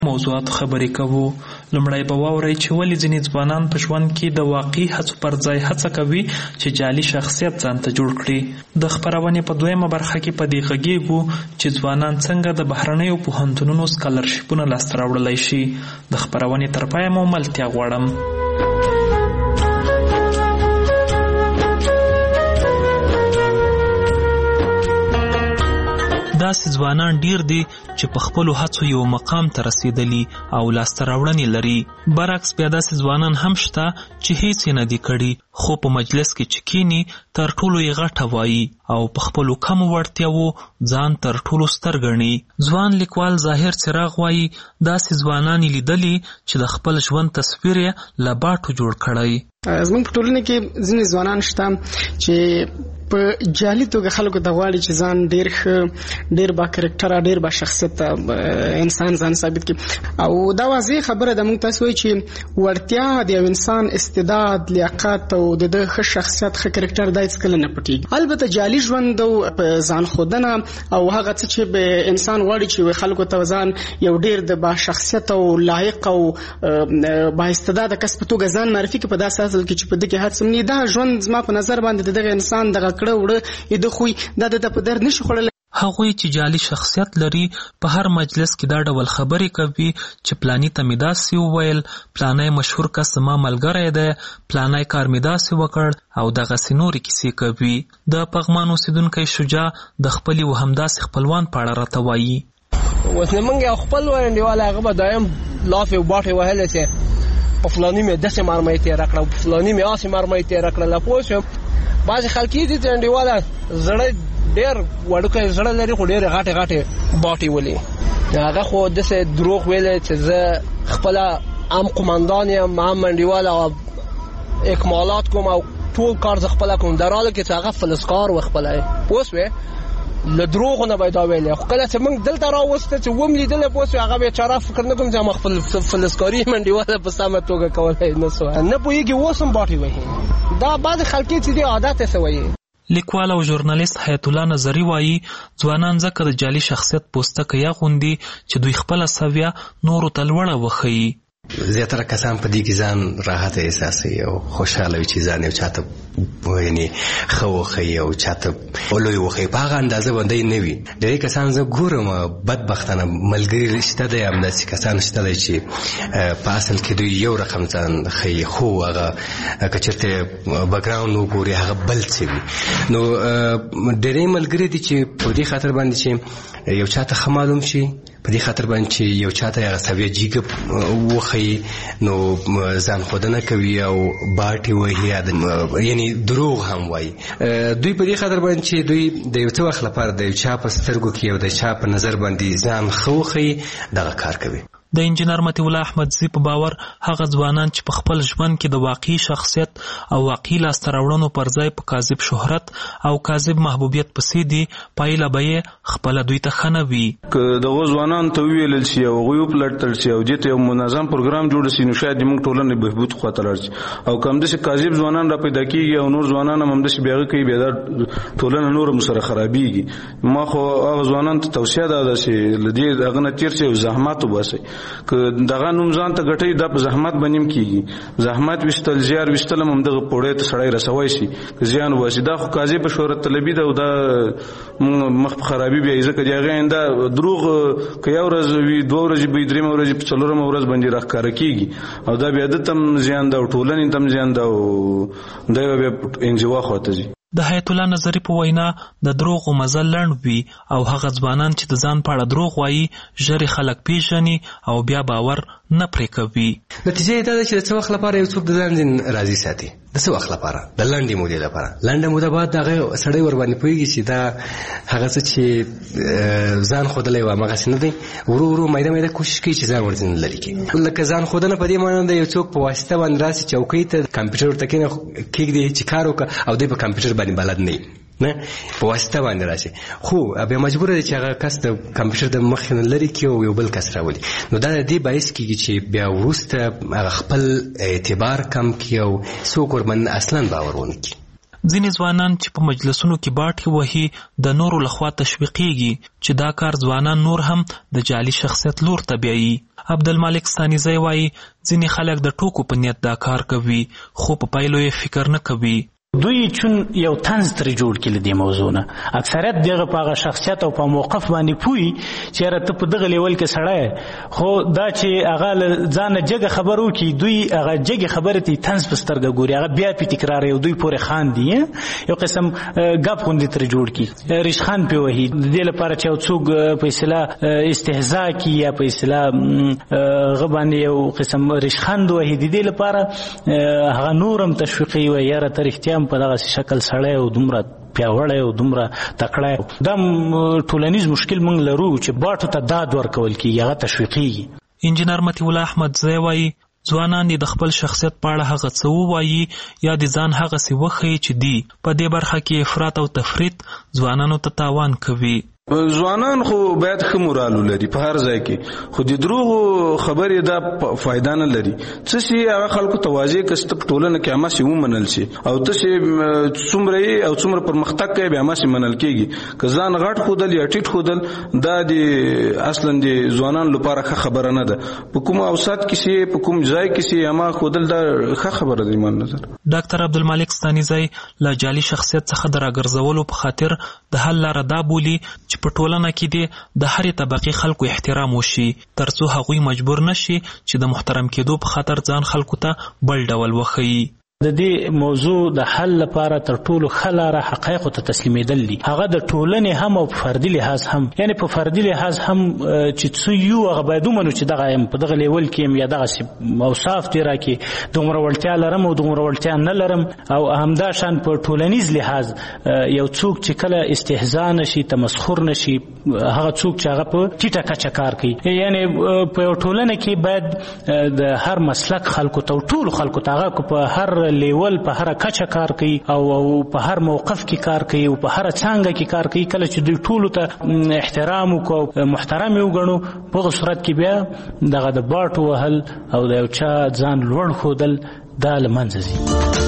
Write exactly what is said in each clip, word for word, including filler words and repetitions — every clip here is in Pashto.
موضوعاتو خبرې کوو. لومړی به واورئ چې ولې ځینې ځوانان په ژوند کې د واقعي هڅو پر ځای هڅه کوي چې جعلي شخصیت ځان ته جوړ کړي. د خپرونې په دویمه برخه کې په دې غږیږو چې ځوانان څنګه د بهرنیو پوهنتونونو سکالرشیپونه لاسته راوړلی شي. د خپرونې تر پایه مو ملتیا غواړم. داسې ځوانان ډیر دي چې په خپلو هڅو یو مقام ته رسیدلي او لاسته راوړنې لري. برعکس بیا داسې ځوانان هم شته چې هیڅ یې نه دي کړي، خو په مجلس کې چې کیني تر ټولو یې غټه وایي او په خپلو کمو وړتیاوو ځان تر ټولو ستر ګڼي. ځوان لیکوال ظاهر څراغ وایي داسې ځوانان یې لیدلي چې د خپل ژوند تصویر یې له باټو جوړ کړی. زموږ په ټولنه کې ځینې ځوانان شته چې په جعلي توګه خلکو ته غواړي چې ځان ډېر ښه، ډېر با کرکټره، ډېر با شخصیت انسان ځان ثابت کړي. او دا واضح خبره ده، موږ تاسو وایي چې وړتیا د یو انسان استعداد، لیاقت او د ده ښه شخصیت، ښه کرکټر دا هېڅکله نه پټېږي. البته جعلي ژوند او ځان ښودنه او هغه څه چې انسان غواړي چې خلکو ته ځان یو ډېر د با شخصیت او لایق او با استعداده کس په توګه ځان معرفي کړي، په داسې اصل کې چې په دې کې هڅه نه دا ژوند زما په نظر باندې دغه انسان دغه کړه وړه د خوی دا د په در نشي خوړل. هغوی چې جعلي شخصیت لري په هر مجلس کې دا ډول خبرې کوي چې پلانی ته مې داسې وویل، پلانی مشهور کس زما ملګری دی، پلانی کار مې داسې وکړ او دغسې نورې کیسې کوي. د پغمان اوسېدونکی شجاع د خپلې و همداسې خپلوان په اړه راته وایي. اوس نه موږ یو خپل انډیوال هغه به دایم لافې او باټې وهلی چې په فلاني مې داسې مرمۍ تېره کړه، په فلاني مې هسې مرمۍ تېره کړله. پوه شوم بعضې خلک یې دي چې انډیواله زړه ډېر وړوکی زړه لري خو ډېرې غټې غټې باټې ولي. هغه خو داسې دروغ ویلی چې زه خپله هم قمندان یم، هم انډیواله او اکمالات کوم او ټول کار زه خپله کوم، در حاله کې چې هغه فلسکار و خپله. پوه شوې له دروغو نه به یې دا ویلی. خو کله چې موږ دلته راوسته چې وم لیدلی، پوه شوې هغه بیچاره فکر نه کوم چې ما خپل فلسکاري منډیواله په سمه توګه کولی نه سوه نه پوهېږي، اوس هم باټې وهي. دا بعض خلک چې دی عادت یې څه وایي. لیکوال او ژورنالیست حیات الله نظري وایي ځوانان ځکه د جعلي شخصیت پوستکی اغوندي چې دوی خپله سویه نورو ته لوړه وښیي. زیاتره کسان په دې کې ځان راحت احساسوي او خوشحاله وي چې ځان یو چاته یعنې ښه وښیي او چاته لوی وښیي، په هغه اندازه باندې نه وي. ډېری کسان زه ګورم بدبختانه ملګري شته دی، همداسې کسان شته دی چې په اصل کې دوی یو رقم ځان ښیي، خو هغه که چېرته بکګراونډ وګوري هغه بل څه وي. نو ډېری ملګري دي چې په دې خاطر باندې چې یو چاته ښه معلوم شي، په دې خاطر باندې چې یو چاته هغه سویه جیګه وښیي، نو ځان ښودنه کوي او باټې وهي، یعنې دروغ هم وایي. دوی په دې خاطر باندې چې دوی د یو څه وخت لپاره د یو چا په سترګو کې او د چا په نظر باندې ځان ښه وښیي، دغه کار کوي. د انجینر مطیع الله احمدزي په باور هغه ځوانان چې په خپل ژوند کې د واقعي شخصیت او واقعي لاسته راوړنو پر ځای په کاذب شهرت او کاذب محبوبیت پسې دي، پایله به یې خپله دوی ته ښه نه وي. که دغو ځوانانو ته وویلل شي او هغوی وپلټل شي او دې ته یو منظم پروګرام جوړ شي، نو شاید زموږ ټولنې بهبود خواته لاړ شي. او که همداسې کاذب ځوانان را پیدا کېږي او نور ځوانان هم همداسې بې هغه کوي، بیا دا ټولنه نور هم سره خرابېږي. ما خو هغه ځوانانو ته توصیه ده ده چې له دې هغه نه تېر شي او زحمت وباسئ. که دغه نوم ځان ته ګټئ، دا په زحمت باندې هم کېږي. زحمت ویستل، زیار ویستل هم همدغه پوړۍ ته سړی رسوی شي که زیان وباسي. دا خو کاذبه شهرت طلبي ده او دا مخ په خرابي بیایي، ځکه د هغې آینده دروغ که یو ورځ وي، دوه ورځې به وي، درېیمه ورځې په څلورمه ورځ باندې راښکاره کېږي او دا بیا ده ته هم زیان ده او ټولنې ته هم زیان ده او دی به بیا انزوا خواته ځي. د حیات الله نظري په وینا د دروغو مزل لنډ وي او هغه ځوانان چې د ځان په اړه دروغ وایي ژر خلک پیژني او بیا باور نه پرې کوي. نتیجه یې دا ده چې د څه وخت لپاره یو څوک د ځان ځین راضي ساتي، د څه وخت لپاره، د لنډې مودې لپاره. لنډه موده بعد هغه سړی ورباندې پوهېږي چې دا هغه څه چې ځان ښودلی و همغسې نه دی، ورو ورو میده میده کوشش کوي چې ځان ورځینې لرې کړي. لکه ځان ښودنه په دې معنی ده یو څوک په واسطه باندې راسي، چوکۍ ته کمپیوټر ورته کېږدي چې کار وکړه او دی په کمپیوټر باندې بلد نه نه په واسطه باندې راشي، خو بیا مجبور دی چې هغه کس د کمپیوټر د مخې نه لرې کړي او یو بل کس راولي. نو دا د دې باعث کېږي چې بیا وروسته هغه خپل اعتبار کم کړي او څوک ورباندې اصلا باور ونه کړي. ځینې ځوانان چې په مجلسونو کې باټې وهي د نورو لخوا تشویقیږي چې دا کار ځوانان نور هم د جعلي شخصیت لور ته بیایي. عبدالمالک ستانیزی وایي ځینې خلک د ټوکو په نیت دا کار کوي خو په پایلو یې فکر نه کوي. دوی چون یو طنز ترې جوړ کړي د دې موضوع نه. اکثریت دغه په هغه شخصیت او په موقف باندې پوي چې یاره ته په دغه لیول کې سړی خو دا چې هغه له ځانه جګه خبر وکړي دوی هغه جګې خبرې ته طنز په سترګه ګوري هغه بیا پې تکراروي او دوی پورې خاندي یو قسم ګپ غوندې ترې جوړ کړي ریشخند پې وهي د دې لپاره چې یو څوک په اصطلاح استهزا کړي یا په اصطلاح هغه باندې یو قسم ریشخند وهي د دې لپاره هغه نور هم تشویقي وي یاره ته رښتیا په دغه شکل سړی او دومره پیاوړی او دومره تکړی دا ټولنیز مشکل موږ لرو چې باټو ته داد ورکول کېږي هغه تشویقیږي. انجینر مطیع الله احمدزی وایي ځوانان د خپل شخصیت په اړه هغه څه ووایي یا د ځان هغسې وښیي چې دی په دې برخه کې افراط او تفریط ځوانانو ته تاوان کوي. ځوانان خو باید ښه مورال ولري په هر ځای کې خو د دروغو خبرې دا فایده نه لري. څه چې هغه خلکو ته واضح کړه چې په ټولنه کې هماسې ومنل شي او ته چې څومره یې او څومره پرمختګ کوي بیا هماسې منل کېږي. که ځان غټ ښودل یا ټیټ ښودل دا د اصلا د ځوانانو لپاره ښه خبره نه ده. په کوم اوسط کې چې په کوم ځای کې چې هما ښودل دا ښه خبره ده ایمان نظر. ډاکټر عبدالمالک ستانیزی له جعلي شخصیت څخه د راګرځولو په خاطر د حل لاره دا بولي چې په ټولنه کې دې د هرې طبقې خلکو احترام وشي ترڅو هغوی مجبور نشي چې د محترم کېدو په خاطر ځان خلکو ته بل ډول وښیي. د دې موضوع د حل لپاره تر ټولو ښه لاره حقایقو ته تسلیمېدل دي هغه د ټولنې هم او په فردي لحاظ هم یعنې په فردي لحاظ هم چې څه یو هغه باید ومنو چې دغه یم په دغه لیول کې یم یا دغسې اوصاف دې راکړي دومره وړتیا لرم او دومره وړتیا نه لرم او همداشان په ټولنیز لحاظ یو څوک چې کله استهزا نشي تمسخر نشي هغه څوک چې هغه په ټیټه کچه کار کوي یعنې په یو ټولنه کې باید د هر مسلک خلکو ته ټولو خلکو ته هغه په هر لیول په هر کچه کار کوي او په هر موقف کې کار کوي او په هر څانګه کې کار کوي کله چې دوی ټولو ته احترام وکړو محترم یې وګڼو په هغه صورت کې بیا دغه د باټو وهل او د یو چا ځان لوړ ښودل دا له منځه ځي.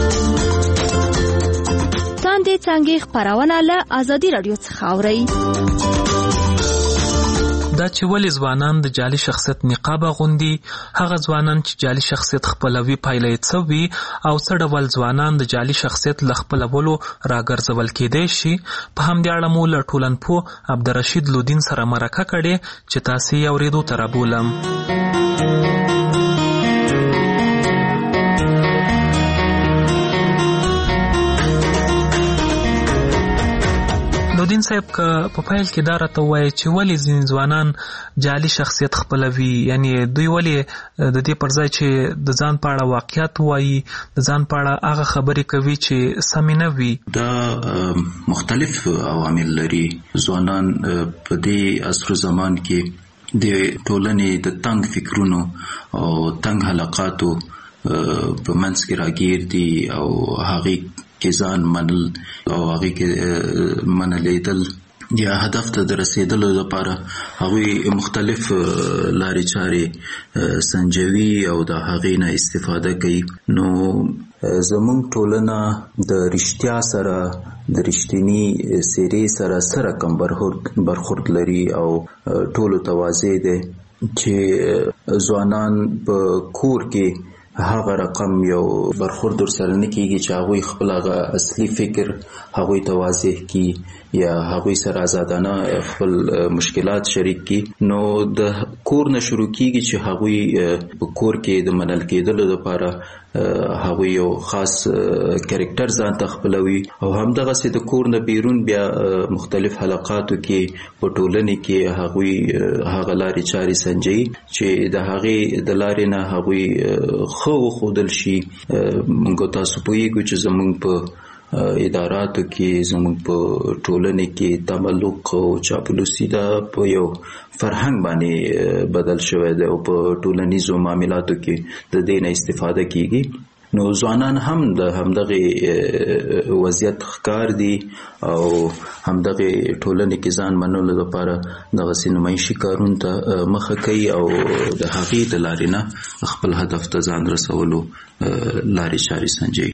تاندې څانګې خپرونه له ازادي راډیو څخه اورئ. دا چې ولې ځوانان د جعلي شخصیت نقاب اغوندي هغه ځوانان چې جعلي شخصیت خپلوي پایله یې څه وي او څه ډول ځوانان د جعلي شخصیت له خپلولو راګرځول کېدی شي په همدې اړه مو له ټولنپوه عبدالرشید لودین سره مرکه کړې چې تاسې یې اورېدو ته رابولم. لودین صاحب که په پیل کې دا راته ووایي چې ولې ځینې ځوانان جعلي شخصیت خپلوي یعنی دوی ولې د دې پر ځای چې د ځان په اړه واقعیت وایي د ځان په اړه هغه خبرې کوي چې سمې نه وي. دا مختلف عوامل لري. ځوانان په دې عصر زمان کې د ټولنې د تنګ فکرونو او تنګ حلقاتو په منځ کې راګیر دي او هغې کې ځان منل او هغې کې منلیدل یا هدف ته د رسیدلو لپاره هغوی مختلف لارې چارې سنجوي او د هغې نه استفاده کوي. نو زموږ ټولنه د رښتیا سره د رښتینی څېرې سره څه رقم برخورد لري او ټولو ته واضح دی چې ځوانان په کور کې هغه رقم یو برخورد ورسره نه کېږي چې هغوی خپل هغه اصلي فکر هغوی ته واضح کړي یا هغوی سره ازادانه خپل مشکلات شریک کړي. نو د کور نه شروع کېږي چې هغوی په کور کې د منل کېدلو لپاره هغوی یو خاص کرکټر ځان ته خپلوي او همدغسې د کور نه بیرون بیا مختلف حلقاتو کې په ټولنې کې هغوی هغه لارې چارې سنجوي چې د هغې د لارې نه هغوی ښه وښودل شي. موږ تاسو پوهیږو چې زموږ په اداراتو کې زموږ په ټولنې کې تملق او چاپلوسي دا په یو فرهنګ باندې بدل شوی دی او په ټولنیزو معاملاتو کې د دې نه استفاده کیږي. نو ځوانان هم د همدغه وضعیت ښکار دي او همدغه ټولنې کې ځان منلو لپاره دغسې نمایشي کارونو ته مخه کوي او د هغې د لارې نه خپل هدف ته ځان رسولو لارې چارې سنجوي.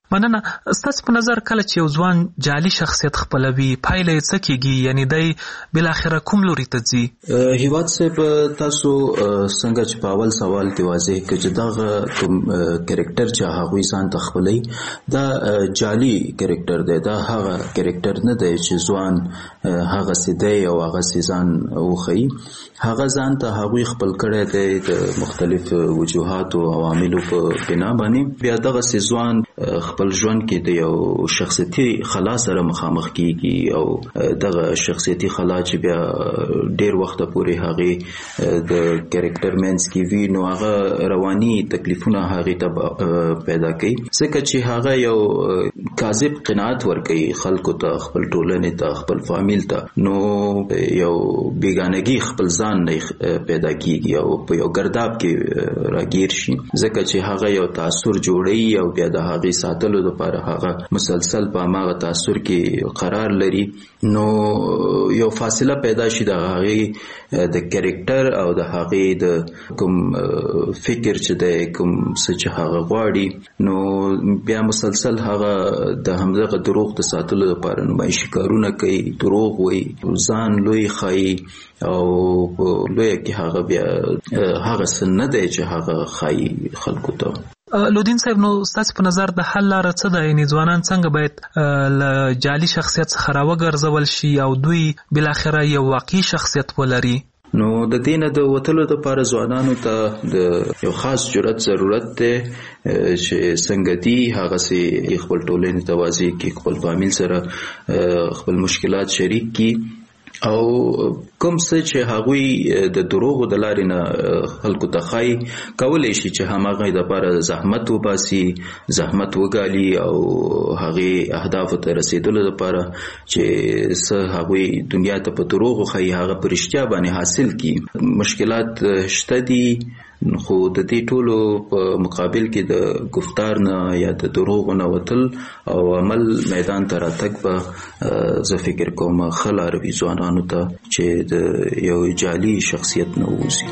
مننه. ستاسو په نظر کله چې یو ځوان جعلي شخصیت خپلوي پایله یې څه کیږي؟ یعنی دی بالاخره کوم لوري ته ځي؟ هیواد صاحب تاسو څنګه چې په اول سوال کې واضح کړ چې دا کوم کریکټر چې هغوی ځان ته خپلوي دا جعلي کریکټر دی، دا هغه کریکټر نه دی چې ځوان هغه څه دی او هغه څه ځان وښیي. هغه ځان ته هغوی خپل کړی دی د مختلف وجوهاتو او عواملو په بنا باندې. بیا دغه څه ځوان خپل ژوند کې د یو شخصیتي خلا سره مخامخ کیږي او دغه شخصیتي خلا چې بیا ډیر وخت پورې هغه د کریکټر مینس کې وی نو هغه رواني تکلیفونه هغه ته پیدا کوي، ځکه چې هغه یو کاذب قناعت ورکوي خلکو ته، خپل ټولنې ته، خپل فامیل ته. نو یو بیگانگی خپل ځان نه پیدا کیږي او په یو ګرداب کې راګیر شي، ځکه چې هغه یو تاثر جوړوي او بیا د هغه ساتلو لپاره هغه مسلسل په هغه تاثر کې قرار لري. نو یو فاصله پیدا شي د هغه د کریکټر او د هغه د کوم فکر چې د کوم څه چې هغه غواړي، نو بیا مسلسل هغه د همدغه دروغ د ساتلو لپاره نمایشي کارونه کوي، دروغ وایي، ځان لوی ښایي او لوی کې هغه بیا هغه څه نه دی چې هغه ښایي خلکو ته. لودین صاحب نو ستاسو په نظر د حل لاره څه ده؟ یعنې ځوانان څنګه باید له جعلي شخصیت څخه راوګرځول شي او دوی بالاخره یو واقعي شخصیت ولري؟ نو د دې نه د وتلو دپاره ځوانانو ته د یو خاص جرأت ضرورت دی چې څنګه دي هغسې خپل ټولنې ته واضح کړي، خپل فامیل سره خپل مشکلات شریک کړي او کوم څه چې هغوی د دروغو د لارې نه خلکو ته ښایي کولی شي چې هماغه دپاره زحمت وباسي، زحمت وګالي او هغې اهدافو ته رسېدلو دپاره چې څه هغوی دنیا ته په دروغو ښایي هغه په رښتیا باندې حاصل کړي. مشکلات شته دي، خو د دې ټولو په مقابل کې د گفتار نه یا د دروغو نه وتل او عمل میدان ته راتګ به زه فکر کوم ښه لاره وي ځوانانو ته چې د یو جعلي شخصیت نه ووځي.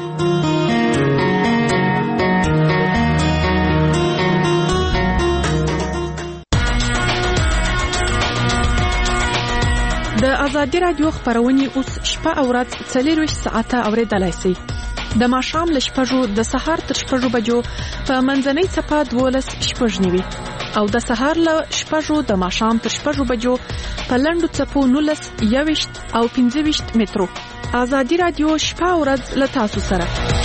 د ازادي راډیو خپرونې اوس شپه او ورځ څلورویشت ساعته اورېدلای شئ. د ماښام له شپږو د سهار تر شپږو بجو په منځنۍ څپه دولس شپږ نوي او د سهار له شپږو د ماښام تر شپږو بجو په لنډو څپو نولس یوویشت او پنځه ویشت مترو. ازادي راډیو شپه او ورځ له تاسو سره.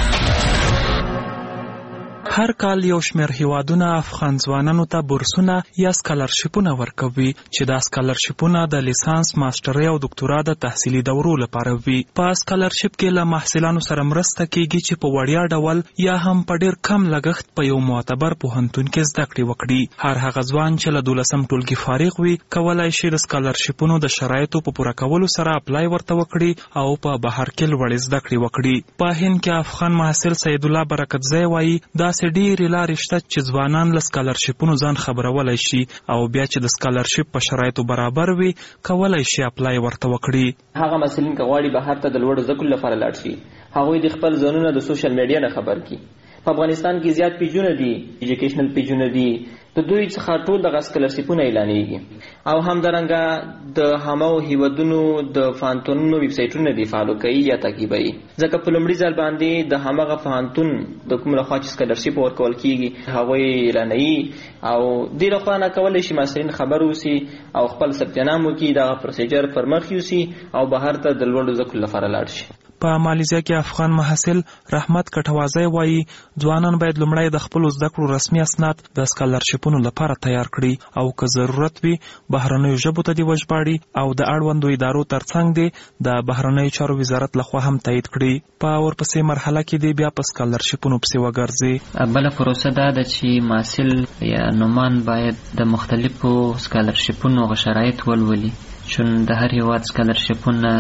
هر کال یو شمېر هیوادونه افغان ځوانانو ته بورسونه یا سکالرشیپونه ورکوي چې دا سکالرشیپونه د لیسانس، ماسترۍ او دکتورا د تحصیلي دورو لپاره وي. په سکالرشیپ کې له محصلانو سره مرسته کیږي چې په وړیا ډول یا هم په ډیر کم لګښت په یو معتبر پوهنتون کې زده کړې وکړي. هر هغه ځوان چې له دولسم ټولګي فارغ وي کولای شي د سکالرشیپونو د شرایطو په پوره کولو سره اپلای ورته وکړي او په بهر کې لوړې زده کړې وکړي. په هند کې افغان محصل سید الله برکتزی وایي دا ډېرې لارې شته چې ځوانان له سکالرشیپونو ځان خبرولی شي او بیا چې د سکالرشیپ په شرایطو برابر وي کولی شي اپلای ورته وکړي. هغه محصلین که غواړي بهر ته د لوړو زده کړو لپاره لاړ شي هغوی د خپل ځانونه د سوشل میډیا نه خبر کړي. په افغانستان کې زیات پیجونه دي، ایجوکیشنل پیجونه دي، د دوی څخه ټول دغه سکالرشیپونه اعلانېږي او همدارنګه د همو هیوادونو د پوهنتونونو ویب سایټونه دي فالو کوي یا تعقیبوي، ځکه په لومړي ځل باندې د همغه پوهنتون د کوم لخوا چې سکالرشیپ ورکول کیږي هغوی اعلانوي او دې لخوا نه کولی شي محصلین خبر اوسي او خپل ثبت نام وکړي، دغه پروسیجر پر مخ یوسي او بهر ته د لوړو زده کړو لپاره لاړ شي. په مالیزیا کې افغان محصل رحمت کټوازی وایي ځوانان باید لومړی د خپلو زده کړو رسمي اسناد د سکالرشیپونو لپاره تیار کړي او که ضرورت وي بهرنیو ژبو ته دې وژباړي او د اړوندو ادارو ترڅنګ دې د بهرنیو چارو وزارت لخوا هم تایید کړي. په ورپسې مرحله کې دې بیا په سکالرشیپونو پسې وګرځي. بله پروسه دا ده چې محصل یا نومان باید د مختلفو سکالرشیپونو شرایط ولولي چون د هر هیواد سکالرشپونه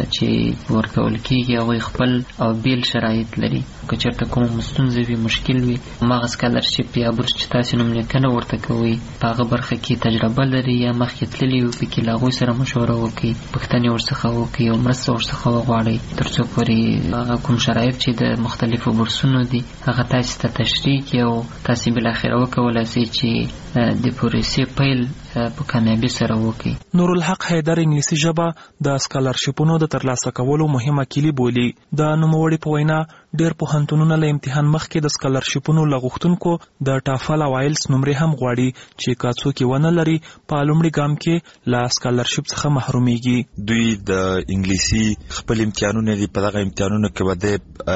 چې ورکول کیږي هغوی خپل او بیل شرایط لري. که چېرته کومه ستونزه وي، مشکل وي، هماغه سکالرشپ یا بورس چې تاسې نوملیکنه ورته کوئ په هغه برخه کې تجربه لري یا مخکې تللي وي، پکې له هغوی سره مشوره وکړئ، پوښتنې ورڅخه وکړئ او مرسته ورڅخه وغواړئ تر څو پورې هغه کوم شرایط چې د مختلفو بورسونو دي هغه تاسې ته تشریح کړي او تاسې بالاخره وکولی شئ چې د پروسې پیل په کامیابی سره وکړي. نورالحق حیدر انګلیسي ژبه د سکالرشپونو د ترلاسه کولو مهمه کلي بولي. د نوموړي په وینا ډېر پوهنتونونه له امتحان مخکې د سکالرشپونو له غوښتونکو د ټافل او آیلس نمرې هم غواړي چې که څوک یې ونه لري په لومړي ګام کې له سکالرشپ څخه محرومیږي. دوی د انګلیسي خپل امتحانونه دي، په دغه امتحانونو کې به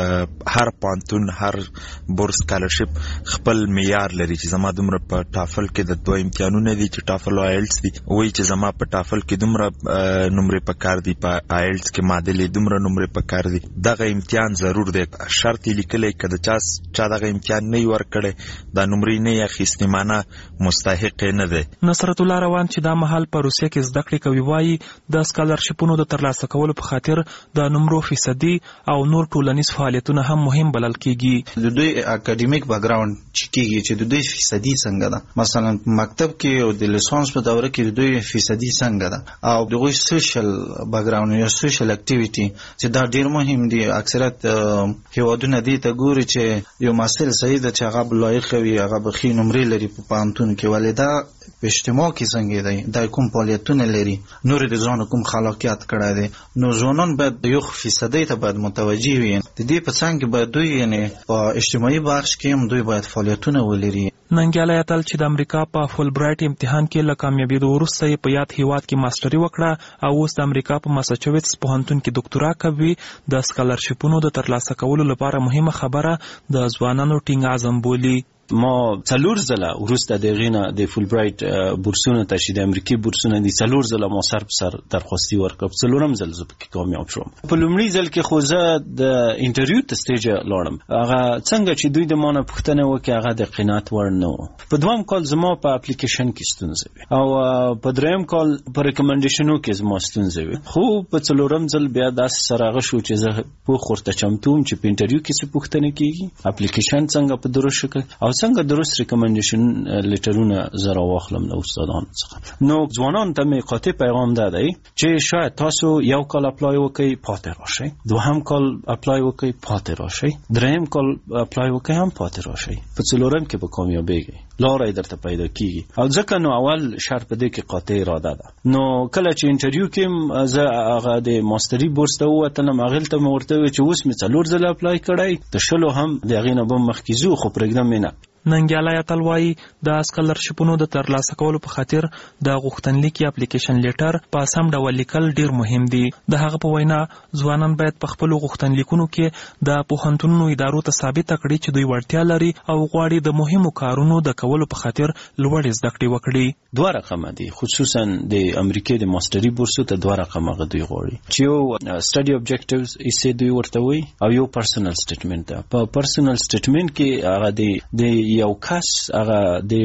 د هر پوهنتون هر بورس سکالرشپ خپل معیار لري چې زما دومره په ټافل کې د دوه امتحانونه دي چې ټافل او آیلس دي، وایي چې زما په ټافل کې دومره نمرې پکار دي، په آیلس کې معادلې دومره نمرې پکار دي. دغه امتحان ضرور دی، شرط یې لیکلی که د چا چا دغه امتحان نه یې ورکړی دا نمرې نه یې اخیستې معنه مستحق یې نه دی. نصرت الله روان چې دا مهال په روسیه کې زده کړې کوي وایي د سکالرشپونو د ترلاسه کولو په خاطر د نمرو فیصدي او نور ټولنیز فعالیتونه هم مهم بلل کیږي. د دوی اکاډمیک بیکګراوند چې کیږي چې د دوی فیصدي څنګه ده، مثلا مکتب کې او د لیسانس په دوره کې د دوی فیصدي څنګه ده، او دغه سوشل بیکګراوند یا سوشل اکټیویټي چې دا ډیر مهم دي. اکثریت هیوادونه دي ته ګوري چې یو محصل صحیح ده چې هغه لایق وي، هغه به ښې نمرې لري په پوهنتون کې، ولې دا په اجتماع کې څنګه دی، دا کوم فعالیتونه لري، نور د ځان کوم خلاقیت کړی دی. نو ځوانان باید یو فیصدي ته باید متوجه وي. د دې په څنګ کې باید دوی یعنی په اجتماعي بخش کې هم دوی باید فعالیتونه ولري. ننګیالی اتل چې د امریکا په فول برایټ امتحان کې له کامیابېدو وروسته یې په یاد هیواد کې ماسټري وکړه او اوس د امریکا په ماساچوټس پوهنتون کې ډاکټورا کوي. د سکالرشپونو د ترلاسه کولو لپاره مهمه خبره د ځوانانو ټینګ عزم بولي. ما څلور ځله وروسته د غینه د فول برایټ بورسونه ته چې د امریکای بورسونه دي څلور ځله ما سر په سر درخواستي ورکړم، څلورم ځل زه پکې کامیاب شوم. په لومړي ځل کې خو زه د انټرویو ته سټیج لاړم، هغه څنګه چې دوی د مانه پوښتنه وکړه هغه د قناعت وړ نه و. په دویم کال زما په اپلیکیشن کې ستونزه وي او په دریم کال په ریکمنډیشنو کې زما ستونزه وي، خو په څلورم ځل بیا داسې سره هغه شو چې زه پوښ ورته چمتو وم چې په انټرویو کې څه پوښتنه کېږي، اپلیکیشن څنګه په درست شکل او څنګه درست ریکمنډیشن لیټرونه زه راواخلم له استادانو څخه. نو ځوانانو ته مې قاطع پیغام دا دی چې شاید تاسو یو کال اپلای وکړئ پاتې راشئ، دوهم کال اپلای وکړئ پاتې راشئ، دریم کال اپلای وکړئ هم پاتې راشئ، په څلورم کې به کامیابیږئ، لاره یې درته پیدا کیږي. او ځکه نو اول شرط په دې کې قاطع اراده ده. نو کله چې انټرویو کې زه هغه د ماستري بورس ته ووتلم، هغې ته مې ورته وویل چې اوس مې څلور ځله اپلای کړی، د شلو هم د هغې نه به مخکې ځو، خو پرېږدم مې نه. ننګیالی اتل وایي د سکالرشپونو د ترلاسه کولو په خاطر د غوښتنلیک یا اپلیکیشن لیټر په سم ډول لیکل ډیر مهم دي. د هغه په وینا ځوانان باید په خپلو غوښتنلیکونو کې د پوهنتونونو ادارو ته ثابته کړي چې دوی وړتیا لري او غواړي د مهمو کارونو د کولو په خاطر لوړې زده کړې وکړي. دوه رقمه دي، خصوصا د امریکای د ماستري بورسو ته دوه رقمه دوی غواړي چې یو سټډي اوبجیکټیوز یې دوی ورته وایي او یو پرسنل سټیټمنټ ده. په پرسنل سټیټمنټ کې هغه د یو کس هغه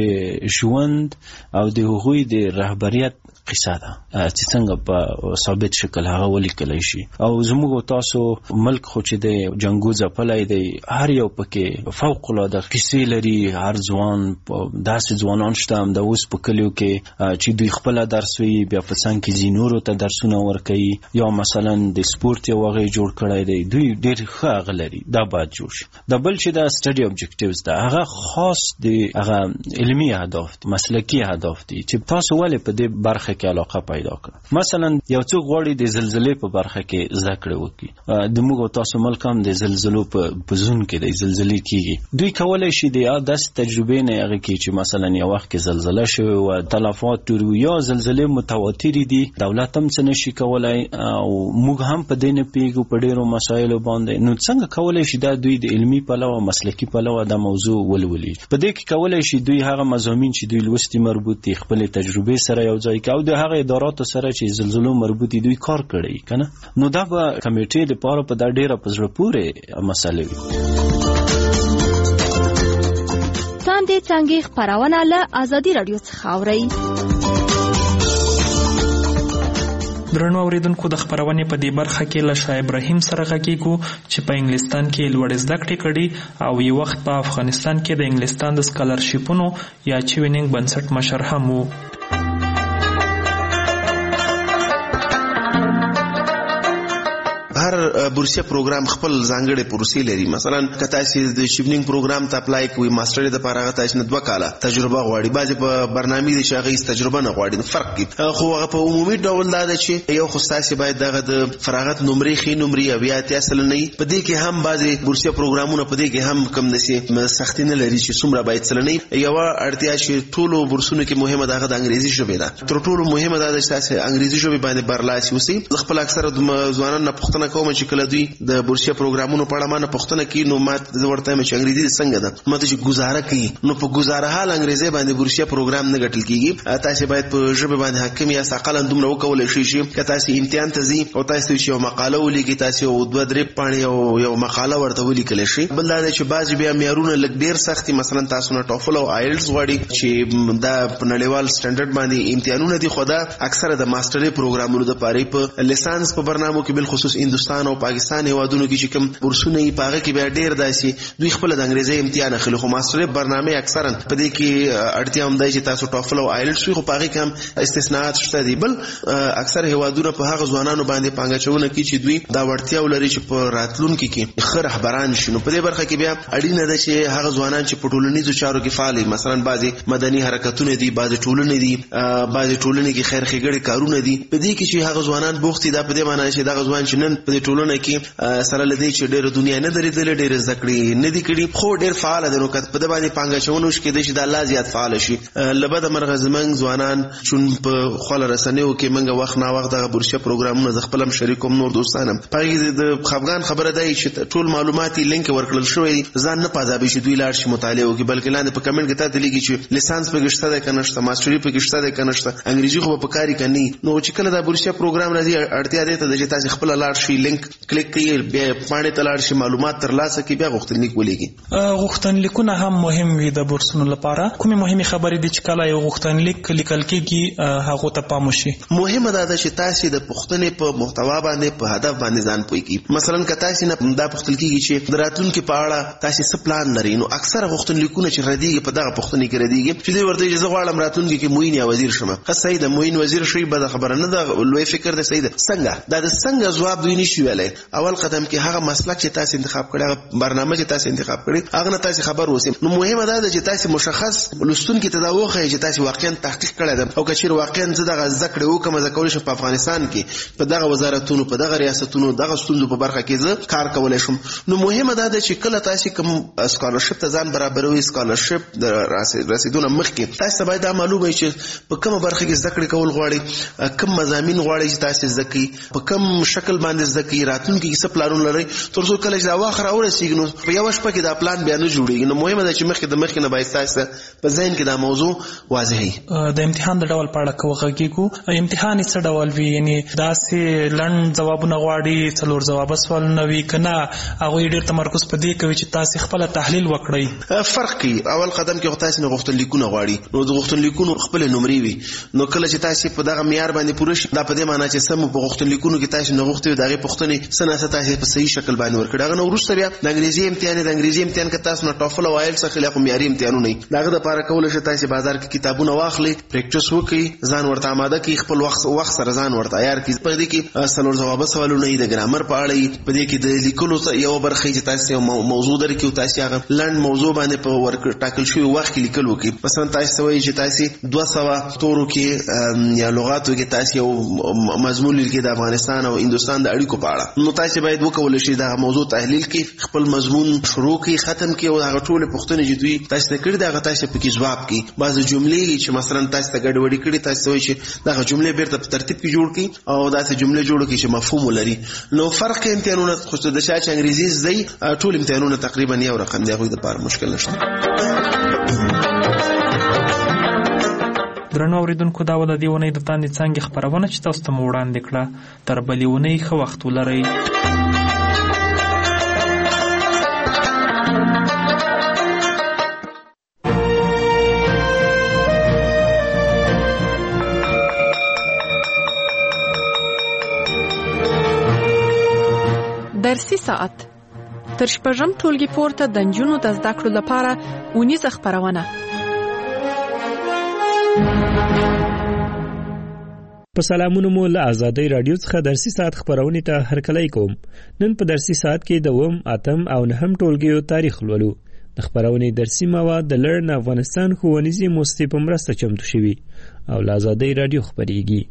د ژوند او د هغوی د رهبریت قصه ده چې څنګه په ثابت شکل هغه ولیکلی شي. او زموږ تاسو ملک خو چې د جنګو ځپلی دی، هر یو پکې فوق العاده قصې لري. هر ځوان داسې ځوانان شته هم د اوس په کلیو کې چې دوی خپله درس وي، بیا په څنګ کې ځي نورو ته درسونه ورکوي، یا مثلا د سپورت یو هغه جوړ کړی دی، دوی ډېر ښه هغه لري، دا باید جوړ شي. د بل چې دا سټډي اوبجیکټیوز ده هغه خاص د هغه علمي اهداف دي، مسلکي اهداف دي چې تاسو ولې په دې برخه کې علاقه پیدا کړه. مثلا یو څوک غواړي د زلزلې په برخه کې زده کړه وکړي، د موږ تاسو ملک هم د زلزلو په زون کې د زلزلې کیږي، دوی کولای شي د داسې تجربې نه هغه کې چې مثلا یو وخت کې زلزله شوې و، تلفات ډېر یا زلزلې متواترې دي، دولت هم څه نشي کولای او موږ هم په دې نه پوهېږو په ډېرو مسایلو باندې. نو څنګه کولای شي دا دوی د علمي پلوه مسلکي پلوه دا موضوع ولولي؟ په دې کې کولای شي دوی هغه مضامین چې دوی لوستي مربوط دي خپلې تجربې سره یو ځای کوي او د هغه اداراتو سره چې زلزلو مربوط دي دوی کار کړی کنه. نو دا به کمیټې لپاره په دا ډیره په زړه پورې مسله وي. تاندې څنګه خبرونه له ازادي رادیو څخه اوري. درنو اوریدونکو د خبرونې په دې برخه کې له شاه ابراهیم سره غږیږو چې په انګلستان کې لوړ زده کړې کړي او یو وخت په افغانستان کې د انګلستان د سکالرشیپونو یا چوینینګ بنسټ مشر هم وو. هر بورسیه پروګرام خپل ځانګړي پروسې لري. مثلا که تاسو د شیپنینګ پروګرام ته اپلای کوئ ماستر د لپاره هغه تاسو نه دوه کاله تجربه غواړي. بعضې په برنامې دي چې هغه هیڅ تجربه نه غواړي، فرق کوي. خو هغه په عمومي ډول دا ده چې یو خو تاسو باید دغه د فراغت نمرې ښې نمرې او یا اتیا سلنه وي. په دې کې هم بعضې بورسیه پروګرامونه په دې کې هم کم داسې سختي نه لري چې څومره باید سلنه وي. یوه اړتیا چې ټولو بورسونو کې مهمه ده هغه د انګریزي ژبې ده. تر ټولو مهمه دا ده چې تاسو انګریزي ژبې باندې برلاسي اوسئ. زه خپل اکثره ځوانان نه پوښتنه کوم چې کله دوی د بورسیه پروګرامونو په اړه ما نه پوښتنه کوي نو ما زه ورته وایم چې انګریزي څنګه ده، ما ته چې ګزاره کوي نو په ګزاره حال انګریزي باندې بورسیه پروګرام نه ګټل کیږي. تاسو باید په ژبه باندې حاکم یا ثقل دومره وکولای شئ چې که تاسو امتحان ته ځئ او تاسو یو مقاله ولیکئ، تاسو یو دوه درې پاڼې او یو مقاله ورته ولیکلی شئ. بل دا دی چې بعضې بیا معیارونه لږ ډېر سخت دي. مثلا تاسو نه ټوفل او آیلټس غواړي چې دا په نړیوال سټنډرډ باندې امتحانونه دي، خو دا اکثره د ماسټرۍ پروګرامونو دپاره په لیسانس په برنامو کې بالخصوص هندوستان او پاکستان هېوادونو کې چې کوم بورسونه یې په هغه کې بیا ډېر داسې دوی خپله د انګریزۍ امتحان اخلي. خو ماسټرۍ برنامې اکثرا په دې کې اړتیا هم دی چې تاسو ټوفل او آیلټس وي، خو په هغې کې هم استثناءات شته دي. بل اکثر هېوادونه په هغه ځوانانو باندې پانګه اچونه کوي چې دوی دا وړتیا ولري چې په راتلونکي کې ښه رهبران شي. نو په دې برخه کې بیا اړینه ده چې هغه ځوانان چې په ټولنیزو چارو کې فعال وي، مثلا بعضې مدني حرکتونه دي، بعضې ټولنې دي، بعضې ټولنې کې خیر ښېګړې کارونه دي. په دې کې چې هغه ځوانان بوخت دي، دا په دې معنی چې دغه ځوان چې نن په دې ټولنه کې سره له دې چې ډېره دنیا نه درېدلې، ډېرې زده کړې نه دي کړي، خو ډېر فعاله دی. نو که په ده باندې پانګه اچونه وشي کېدای شي دا لا زیات فعاله شي. له بده مرغه زموږ ځوانان چون په خپله رسنیو کې موږ وخت ناوخت دغه بورسیه پروګرامونه زه خپل هم شریک وم، نور دوستان هم په هغې کې د خفګان خبره دا وي چې ټول معلومات یې لینک ورکړل شوی دي. ځان نه پاذابوي چې دوی لاړ شي مطالعه وکړي، بلکې لاندې په کمنټ کې تا ته لیکي چې لیسانس پکې شته دی که نشته، ماسټري پکې شته دی که نشته، انګریزي خو به په کار یې که نه. نو چې کله دا بورسیه پروګرام راځي اړتیا دې ته ده چې تاسې خپله لاړ شئ، لینک کلیک کړئ، بیا پاڼې ته لاړ شئ، معلومات ترلاسه کړئ، بیا غوښتنلیک ولیکئ. غوښتنلیکونه هم مهم وي د بورسونو لپاره. کومې مهمې خبرې دي چې کله یو غوښتنلیک لیکل کېږي هغو ته پام وشي؟ مهمه دا ده چې تاسې د پوښتنې په محتوا باندې په هدف باندې ځان پوه کړئ. مثلا که تاسې نه دا پوښتل کېږي چې د راتلونکي په اړه تاسې څه پلان لرئ، نو اکثره غوښتنلیکونه چې ردېږي په دغه پوښتنې کې ردېږي چې دوی ورته وایي چې زه غواړم راتلونکي کې معین یا وزیر شم. ښه صحیح ده، معین وزیر شئ، بده خبره نه ده، لوی فکر ده، صحیح ده. څنګه دا د څنګه ځواب دوی نشي ویلی. اول قدم کې هغه مسلک چې تاسې انتخاب کړی، هغه برنامه چې تاسې انتخاب کړی، هغه نه تاسې خبر اوسئ. نو مهمه دا ده چې تاسې مشخص لوستونکي ته دا وښایئ چې تاسې واقعا تحقیق کړی ده، او که چېرې واقعا زه دغه زده کړې وکړم، زه کولی شم په افغانستان کې په دغه وزارتونو، په دغه ریاستونو، دغه ستونزو په برخه کې زه کار کولی شم. نو مهمه دا ده چې کله تاسې کوم سکالرشپ ته ځان برابروي، سکالرشپ د رسېدو نه مخکې تاسې ته باید دا معلومه وي چې په کومه برخه کې زده کړې کول غواړئ، کوم مضامین غواړئ چې تاسې زده کړئ، په کوم شکل باندې زده کړئ، راتلونکي کې څه پلانونه لرئ، تر څو کله چې دا وخت راورسېږي نو په یوه شپه کې دا پلان بیا نه جوړېږي. نو مهمه ده چې مخکې د مخکې نه باید ستاسې په ذهن کې دا موضوع واضح وي. د امتحان د ډول په اړه که وغږېږو، امتحان یې څه ډول وي؟ یعنې داسې لنډ ځوابونه غواړي، څلور ځوابه سوالونه وي، که نه هغوی ډېر تمرکز په دې کوي چې تاسې خپله تحلیل وکړئ؟ فرق کوي. اول قدم کې خو تاسې نه غوښتنلیکونه غواړي، نو د غوښتنلیکونو خپلې نمرې وي. نو کله چې تاسې په دغه معیار باندې پوره شي، دا په دې معنا چې څه مو په غوښتنلیکونو کې تاسې نه غوښتي وي، د هغې پوښتنې څه نه څه تاسې په صحیح شکل باندې ورکړي. هغه نه وروسته بیا د انګریزي امتحان د انګریزي امتحان که تاسو نه ټوفل او آیلټس اخلي، خو معیاري امتحانونه وي. د هغه دپاره کولی شئ تاسې بازار کې کتابونه واخلئ، پریکټس وکړئ، ځان ورته اماده کړئ، خپل وخت وخت سره ځان ورته عیار کړئ. په دې کې څلور ځوابه سوالونه وي، د ګرامر په اړه وي، په دې کې د لیکلو یوه برخه چې تاسې یو موضوع درکړي او تاسې هغه لنډ موضوع باندې په ټاکل شوي وخت کې لیکل وکړي. مثلا تاسې ته وایي چې تاسې دوه سوه تورو کې یا لغاتو کې تاسې یو مضمون لیکئ د افغانستان او هندوستان د اړیکو په اړه. نو تاسې باید وکولی شئ دغه موضوع تحلیل کړئ، خپل مضمون شروع کړئ، ختم کړئ، او هغه ټولې پوښتنې چې دوی تاسې ته کړي دي هغه تاسې پکې ځواب کړئ. بعضې جملې چې مثلا تاسې ته ګډوډي کړي، تاسې ته وایي چې دغه جملې بیرته په ترتیب کې جوړ کړئ او داسې جملې جوړ کړئ چې مفهوم ولري. نو فرق کې امتحانونه، خو د چا چې انګریزي زده وي، ټول امتحانونه تقریبا یو رقم دي، هغوی دپاره مشکل نشته. درنو اوریدونکو، دا و د دې اونۍ د تاندې څانګې خپرونه چې تاسو ته مو وړاندې کړه. تر بلې اونۍ ښه وخت ولرئ. درسي ساعت تر شپږم ټولګي پورته د نجونو د زده کړو لپاره اونیزه خپرونه. په سلامونو مو له آزادۍ رادیو څخه درسي ساعت خپرونې ته هرکلی کوم. نن په درسي ساعت کې د اووم، اتم او نهم ټولګیو تاریخ لولو. د خپرونې درسي مواد د لرن افغانستان ښوونیزې موسسې په مرسته چمتو شوي او له آزادۍ رادیو خپرېږي.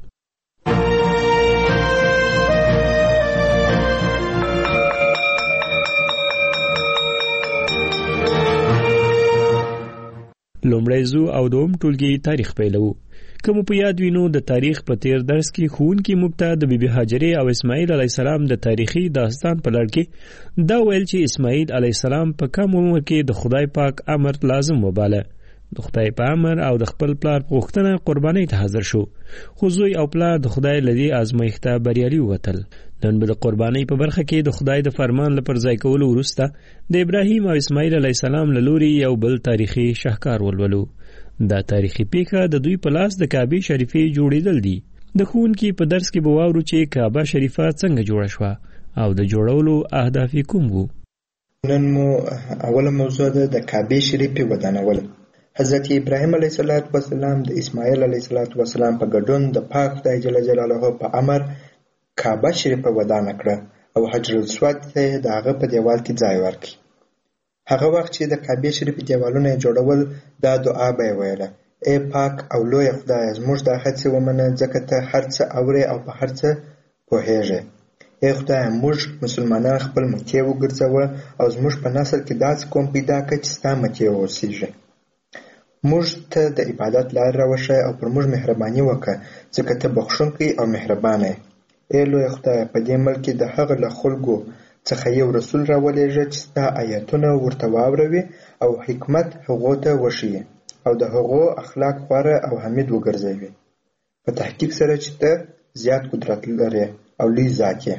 لومړی زو او دوم ټولګي تاریخ پیلو. کوم په یاد وینو د تاریخ په تیر درس کې ښوونکي موږ ته د بیبي هاجرې او اسماعیل علیه السلام د تاریخي داستان په لړ کې دا ویل چې اسماعیل علیه السلام په کم عمر کې د خدای پاک امر لازم وباله. د خدای په امر او د خپل پلار په غوښتنه قربانۍ ته حاضر شو، خو زوی او پلار د خدای له دې ازمایښته بریالي ووتل. نن به د قربانۍ په برخه کې د خدای د فرمان له پرځای کولو وروسته د ابراهیم او اسماعیل علیه السلام له لوري یو بل تاریخي شاهکار ولولو. دا تاریخي پیښه د دوی په لاس د کعبې شریفې جوړېدل دي. د ښوونکي په درس کې به واورو چې کعبه شریفه څنګه جوړه شوه او د جوړولو اهداف یې کوم وو. نن مو اوله موضوع ده د کعبې شریفې ودانول. حضرت ابراهیم علیه السلام د اسماعیل علیه السلام په ګډون د پاک خدای جل جلاله په امر کعبه شریفه ودانه کړه او حجر الاسود ته د هغه په دیوال کې ځای ورکړي. هغه وخت چې د کعبې شریفې دیوالونه جوړول دا دعا به یې ویله: ای پاک او لوی خدای، زموږ دا هڅې ومنه ځکه ته هر څه اورې او په هر څه پوهېږې. ای خدای، موږ مسلمانان خپل مکې وګرځوه او زموږ په نسل کې داسې قوم پیدا کړه چې ستا مکې واوسېږي. موږ ته د عبادت لار راوښیه او پر موږ مهرباني وکړه ځکه ته بخښونکی او مهربانه یې. ای لوی خدای، په دې ملک کې د هغه له خلکو څخه یو رسول راولېږه چې ستا آیاتونه ورته واوروي او حکمت هغو ته وښیي او د هغو اخلاق غوره او حمید وګرځوي، په تحقیق سره چې ته زیات قدرت لرې او لوی ذات یې.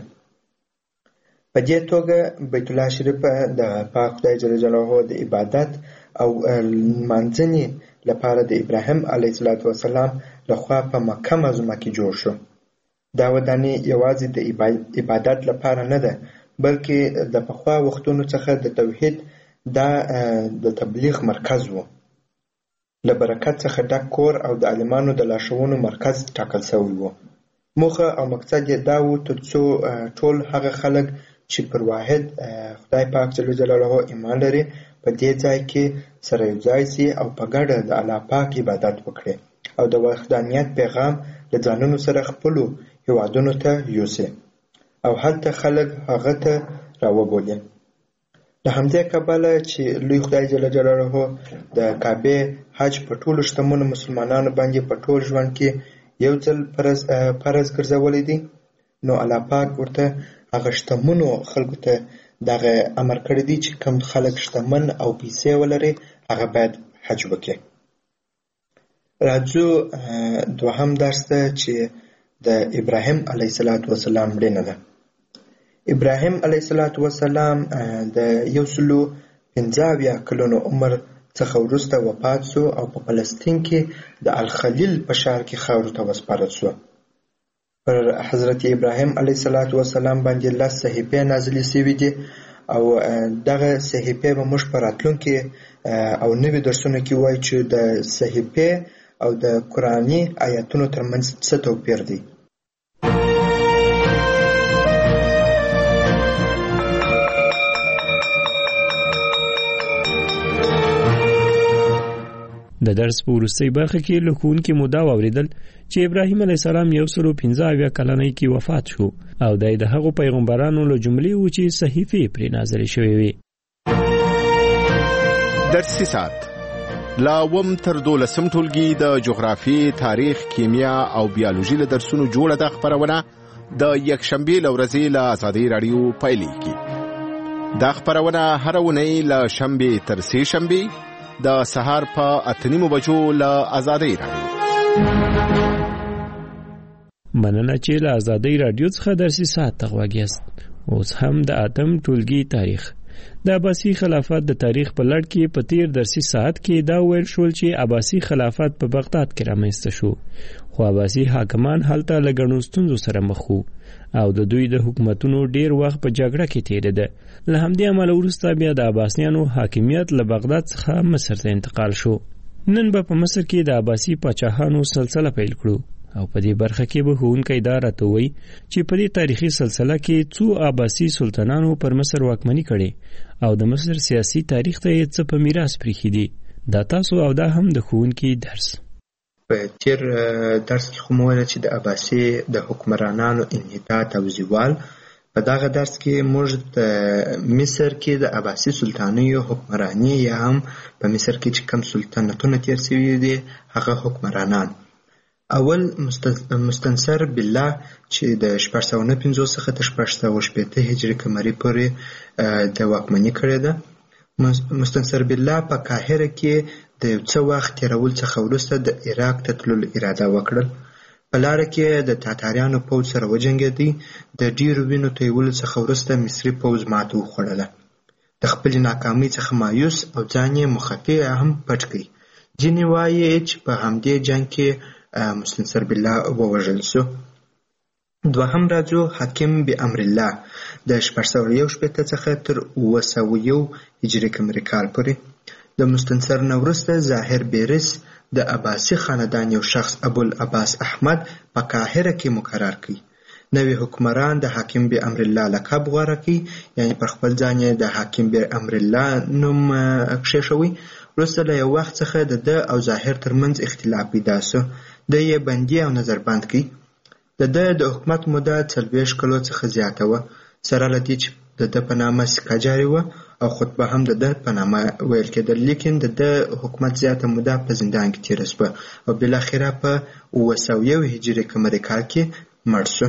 په دې توګه بیت الله شریف د پاک خدای جل جلاله د عبادت او لمانځنې لپاره د ابراهیم علیه السلام لخوا په مکه معظمه کې جوړ شو. دا ودانۍ یوازې د عبادت لپاره نه ده، بلکې د پخوا وختونو څخه د توحید دا د تبلیغ مرکز و. له برکت څخه ډک کور او د عالمانو د لارښوونو مرکز ټاکل شوی و. موخه او مقصد یې دا و تر څو ټول هغه خلک چې پر واحد خدای پاک جل جلاله ایمان لري په دې ځای کې سره یو ځای سي او په ګډه د الله پاک عبادت وکړي او د وحدانیت پیغام له ځانونو سره خپلو هیوادونو ته یوسي او هلته خلک هغه ته راوبولي. له همدې کبله چې لوی خدای جل جلاله د کعبې حج په ټولو شتمنو مسلمانانو باندې په ټول ژوند کې یو ځل فرض فرض ګرځولی دی، نو الله پاک ورته هغه شتمنو خلکو ته دغه امر کړی دی چې کوم خلک شتمن او پیسې ولري هغه باید حج وکړي. راځو دوهم درس ته چې د ابراهیم علیه السلام مړینه ده. ابراهیم علیه السلام د یو سلو پنځه اویا کلونو عمر څخه وروسته وفات شو او په فلسطین کې د الخلیل په ښار کې خاورو ته وسپارل شو. پر حضرت ابراهیم علیه السلام باندې لس صحیفې نازلې شوي دي او دغه صحیفې به موږ په راتلونکي او نوي درسونو کې وایو چې د صحیفې او د قرآني آیاتونو ترمنځ څه توپیر دی. د درس په وروستۍ برخه کې له ښوونکي مو دا واورېدل چې ابراهیم علیه السلام یو سلو پنځه اویا کلنۍ کې وفات شو او دی د هغو پیغمبرانو له جملې و چې صحیفې پرې نازلې شوې وې. درسي ساعت لا اووم تر دولسم ټولګي د جغرافي، تاریخ، کیمیا او بیالوژي له درسونو جوړه ده خپرونه د یکشنبې له ورځې له ازادۍ راډیو پیلېږي. دا خپرونه هره اونۍ له شنبې تر سې شنبې د سهار په اته نیمو بجو له ازادۍ راډیو. مننه چې له ازادۍ راډیو څخه درسي ساعت ته غوږ یاست. اوس هم د اتم ټولګي تاریخ د عباسي خلافت د تاریخ په لړ کې په تیر درسي ساعت کې دا ویل شول چې عباسي خلافت په بغداد کې رامنځته شو، خو عباسي حاکمان هلته له ګڼو ستونزو سره مخ وو او د دوی د حکومتونو ډیر وخت په جګړه کې تیریده. له همدې امله وروسته بیا د عباسیانو حاکمیت له بغداد څخه مصر ته انتقال شو. نن به په مصر کې د عباسي پاچاهانو سلسله پیل کړو او په دې برخه کې به ښوونکی دا راته وایي چې په دې تاریخي سلسله کې څو عباسي سلطانانو پر مصر واکمني کړې او د مصر سیاسي تاریخ ته یې څه په میراث پریښي دي. دا تاسو او دا هم د ښوونکي درس. په تیر درس کې خو مو ویل چې د عباسي د حکمرانانو انحطاط او زوال، په دغه درس کې موږ د مصر کې د عباسي سلطانیو حکمرانی یا هم په مصر کې چې کم سلطنتونه تیر شوي دي هغه حکمرانان. اول مستنصر بالله چې د شپږ سوه نهه پنځوس څخه تر شپږ سوه شپېته هجري قمري پورې د واکمني کړې ده. مستنصر بالله په قاهره کې د یو څه وخت تېرولو څخه وروسته د عراق ته تللو اراده وکړل. په لاره کې د تاتاریانو پوځ سره وجنګېدی. د ډیرو وینو تویولو څخه وروسته مصري پوځ ماته وخوړله. د خپلې ناکامۍ څخه مایوس او ځان یې مخفي هم پټ کړي. ځینې وایي چې په همدې جنګ کې مستنصر بالله ووژل شو. دوهم راځو حاکم بامر الله د شپږ سوه یو شپېته څخه تر اوه سوه یو هجري قمري کال پورې. د مستنصر نه وروسته ظاهر بیرس د عباسي خاندان یو شخص ابوالعباس احمد په قاهره کې مقرر کړي. نوی حکمران د حاکم بامر الله لقب غوره کړي، یعنی پر خپل ځان یې د حاکم بامر الله نوم کښېښوي. وروسته له یو وخت څخه د ده او ظاهر ترمنځ اختلاف پیدا شو. د یې بندي او نظربند کړي. د ده د حکومت موده څلوېښت کلو څخه زیاته وه، سره له دې چې د ده په نامه سکه جاري وه او خطبه هم د ده په نامه ویل کېدل. لیکن د ده حکومت زیاته موده په زندان کې تېره شوه او بالاخره په اوه سوه یو هجري قمري کال کې مړ شو.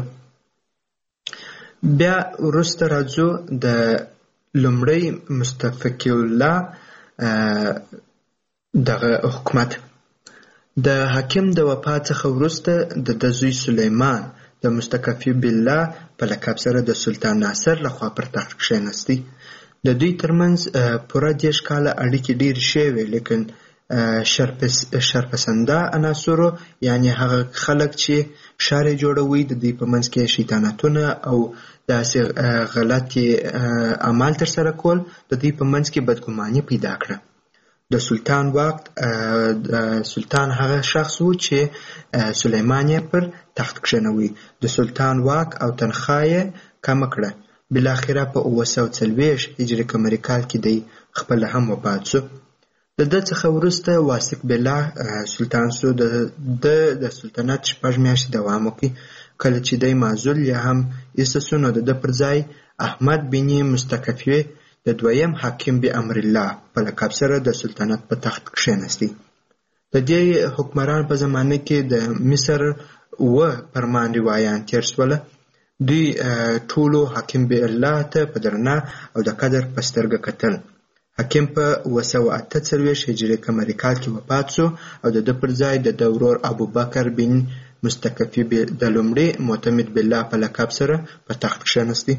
بیا وروسته راځو د لومړی مستفقی الله دغه حکومت. د حاکم د وفات څخه وروسته د ده زوی سلیمان د مستکفی بالله په لقب سره د سلطان ناصر لخوا پر تخت کښېنستی. د دوی ترمنځ پوره دېرش کاله اړیکې ډېرې ښې وې، لیکن شرپسنده عناصرو یعنی هغه خلک چې ښار یې جوړوي د دوی په منځ کې شیطانتونه او داسې غلطې اعمال ترسره کول د دوی په منځ کې بدګماني پیدا کړه. د سلطان واک د سلطان هغه شخص و چې سلیمان یې پر تخت کښېنوي. د سلطان واک او تنخواه یې کمه کړه. بالاخره په اوه سوه څلوېښت هجري قمري کال کې دی خپله هم وفات شو. د ده څخه وروسته واثق بالله سلطان شو. د د سلطنت شپږ میاشتې دوام وکړي. کله چې دی معزول یا هم ایسته شو نو د ده پر ځای احمد بن مستکفی د دویم حاکم بامر الله په لقب سره د سلطنت په تخت کښېنستی. د دې حکمران په زمانه کې د مصر اوه فرمان روایان تېر شوله. دوی ټولو حاکم بالله ته په درنه او د قدر په سترګه کتل. حاکم په اوه سوه اته څلوېښت هجري قمري کال کې وفات شو او د ده پر ځای د ده ورور ابوبکر بن مستکفی د لومړي معتمد بالله په لقب سره په تخت کښېنستی.